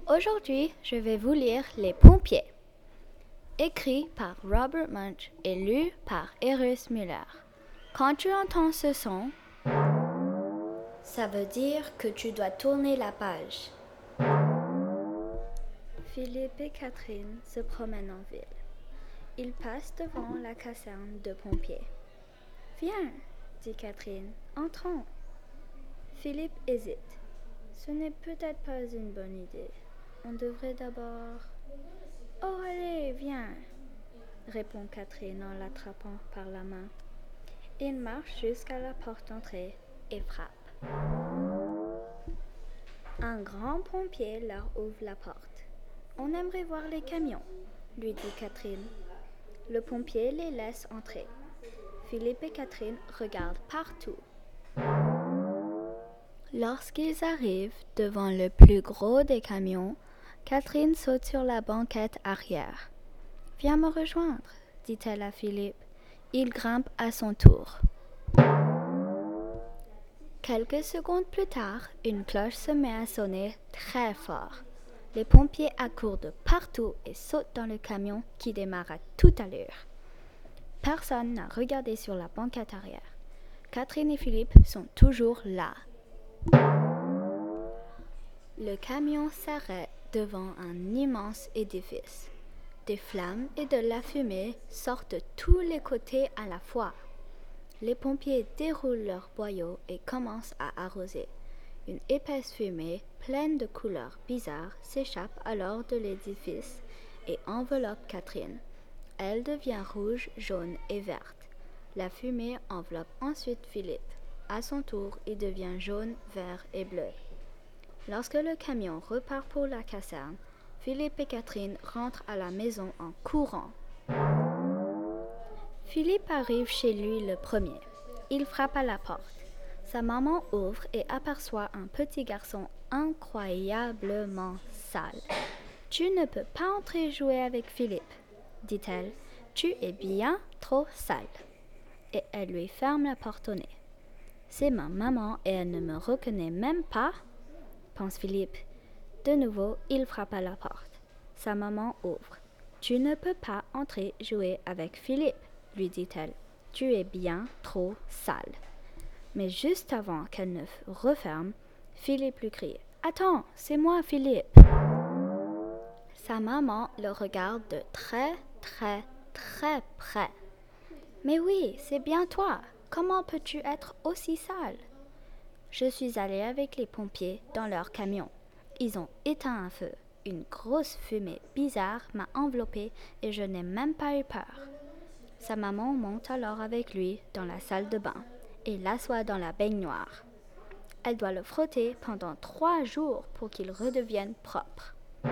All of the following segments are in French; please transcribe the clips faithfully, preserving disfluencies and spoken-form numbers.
Aujourd'hui, je vais vous lire Les Pompiers, écrit par Robert Munsch et lu par Erus Müller. Quand tu entends ce son, ça veut dire que tu dois tourner la page. Philippe et Catherine se promènent en ville. Ils passent devant la caserne de pompiers. « Viens, dit Catherine, entrons. » Philippe hésite. Ce n'est peut-être pas une bonne idée. On devrait d'abord... « Oh, allez, viens, répond Catherine en l'attrapant par la main. Il marche jusqu'à la porte d'entrée et frappe. Un grand pompier leur ouvre la porte. « On aimerait voir les camions, lui dit Catherine. Le pompier les laisse entrer. Philippe et Catherine regardent partout. Lorsqu'ils arrivent devant le plus gros des camions, Catherine saute sur la banquette arrière. « Viens me rejoindre, » dit-elle à Philippe. Il grimpe à son tour. Quelques secondes plus tard, une cloche se met à sonner très fort. Les pompiers accourent de partout et sautent dans le camion qui démarre à toute allure. Personne n'a regardé sur la banquette arrière. Catherine et Philippe sont toujours là. Le camion s'arrête devant un immense édifice. Des flammes et de la fumée sortent de tous les côtés à la fois. Les pompiers déroulent leurs boyaux et commencent à arroser. Une épaisse fumée, pleine de couleurs bizarres, s'échappe alors de l'édifice et enveloppe Catherine. Elle devient rouge, jaune et verte. La fumée enveloppe ensuite Philippe. À son tour, il devient jaune, vert et bleu. Lorsque le camion repart pour la caserne, Philippe et Catherine rentrent à la maison en courant. Philippe arrive chez lui le premier. Il frappe à la porte. Sa maman ouvre et aperçoit un petit garçon incroyablement sale. « Tu ne peux pas entrer jouer avec Philippe, » dit-elle. « Tu es bien trop sale. » Et elle lui ferme la porte au nez. « C'est ma maman et elle ne me reconnaît même pas, » pense Philippe. De nouveau, il frappe à la porte. Sa maman ouvre. « Tu ne peux pas entrer jouer avec Philippe, » lui dit-elle. « Tu es bien trop sale. » Mais juste avant qu'elle ne referme, Philippe lui crie « Attends, c'est moi, Philippe !» Sa maman le regarde de très, très, très près. « Mais oui, c'est bien toi. Comment peux-tu être aussi sale ?» Je suis allée avec les pompiers dans leur camion. Ils ont éteint un feu. Une grosse fumée bizarre m'a enveloppée et je n'ai même pas eu peur. Sa maman monte alors avec lui dans la salle de bain et l'assoit dans la baignoire. Elle doit le frotter pendant trois jours pour qu'il redevienne propre.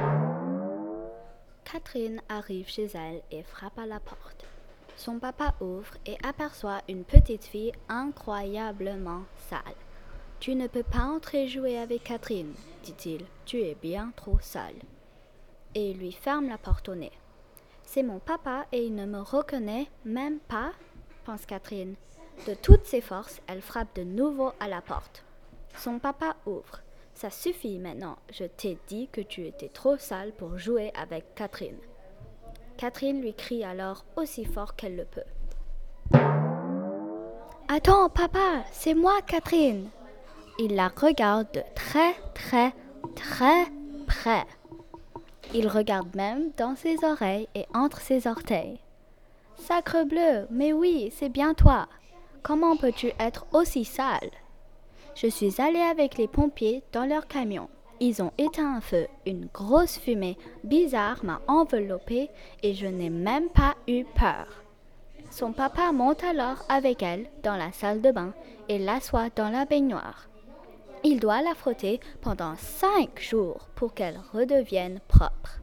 Catherine arrive chez elle et frappe à la porte. Son papa ouvre et aperçoit une petite fille incroyablement sale. « Tu ne peux pas entrer jouer avec Catherine, » dit-il. « Tu es bien trop sale. » Et il lui ferme la porte au nez. « C'est mon papa et il ne me reconnaît même pas, » pense Catherine. De toutes ses forces, elle frappe de nouveau à la porte. Son papa ouvre. « Ça suffit maintenant, je t'ai dit que tu étais trop sale pour jouer avec Catherine. » Catherine lui crie alors aussi fort qu'elle le peut. « Attends, papa, c'est moi, Catherine !» Il la regarde de très, très, très près. Il regarde même dans ses oreilles et entre ses orteils. « Sacrebleu, mais oui, c'est bien toi. Comment peux-tu être aussi sale ? » Je suis allée avec les pompiers dans leur camion. Ils ont éteint un feu. Une grosse fumée bizarre m'a enveloppée et je n'ai même pas eu peur. Son papa monte alors avec elle dans la salle de bain et l'assoit dans la baignoire. Il doit la frotter pendant cinq jours pour qu'elle redevienne propre.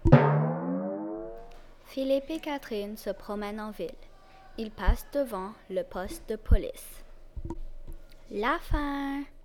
Philippe et Catherine se promènent en ville. Ils passent devant le poste de police. La fin.